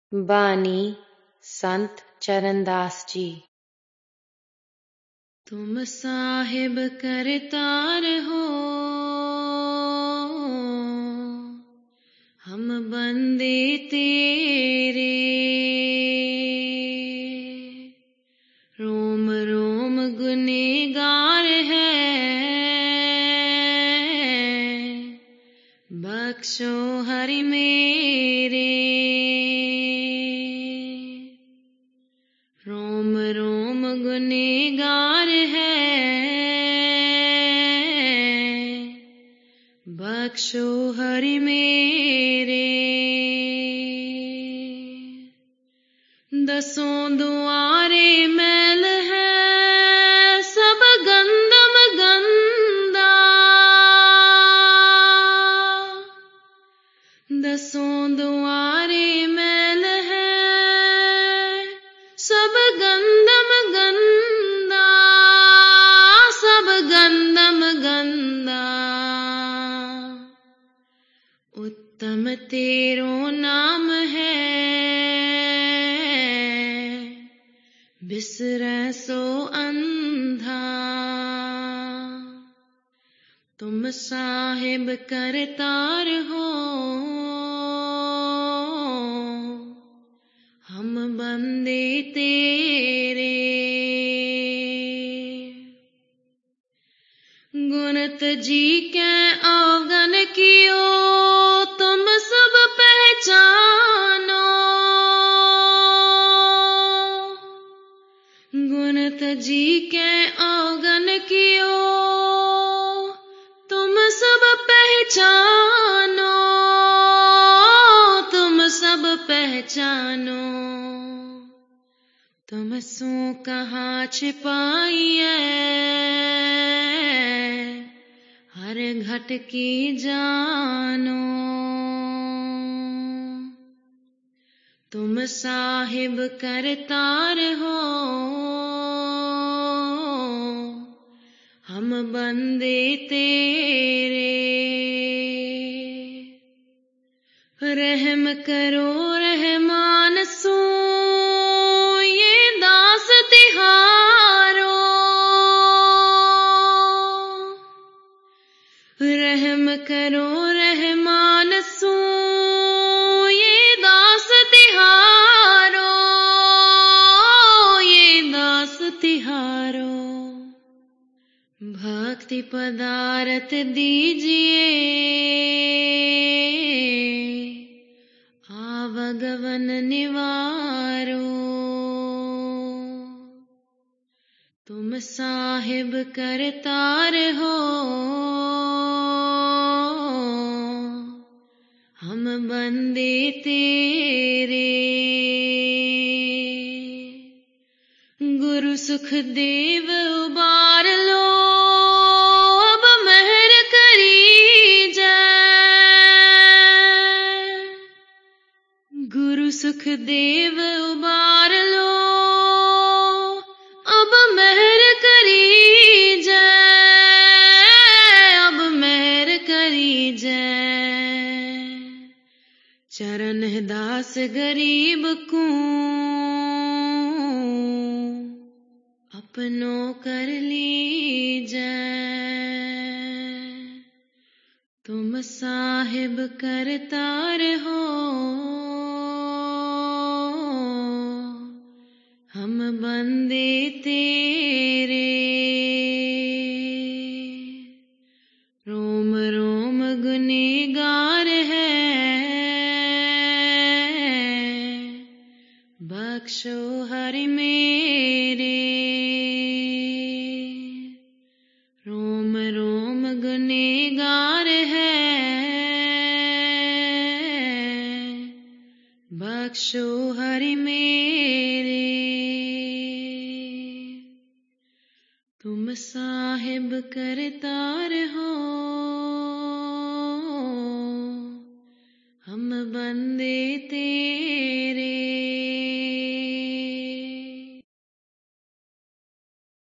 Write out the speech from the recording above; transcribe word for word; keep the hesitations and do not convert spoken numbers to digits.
बानी संत चरणदास जी। तुम साहिब करतार हो, हम बंदे तेरे। रोम रोम गुनहगार है, बख्शो हरि मेरे। रोम रोम गुनहगार है, बख्शो हरि मेरे। दसों दुआरे मैल है, सब गंदम गंदा। दसों दुआरे मैल है, सब गंदम गंदा, सब गंदम गंदा। उत्तम तेरो नाम है, बिसरै सो अंधा। तुम साहिब करतार हो, हम बंदे तेरे। गुणत जी के अवगन कियो, तुम सब पहचानो। गुणत जी के अवगन कियो, तुम सब पहचानो। तुम सब पहचानो। तुम सो कहाँ छिपाइए, हर घट की जानो। तुम साहिब करतार हो, हम बंदे तेरे। रहम करो रहमान सो, ये दास तिहारो। रहम करो रहमान सो, ये दास तिहारो, ये दास तिहारो। भक्ति पदारथ दीजिए, आवगवन निवारो। तुम साहिब करतार हो, हम बंदे तेरे। गुरु सुखदेव उबार लो, अब मेहर करीजै। गुरु सुखदेव उबार लो, अब मेहर करीजै, अब मेहर करीजै। चरण दास गरीब को, अपनो कर लीजै। तुम साहिब करतार हो, हम बंदे तेरे। रोम रोम गुनहगार है, बख्शो हरि मेरे। रोम रोम गुनहगार है, बख्शो हरि मेरे। तुम साहिब करतार हो, हम बंदे तेरे।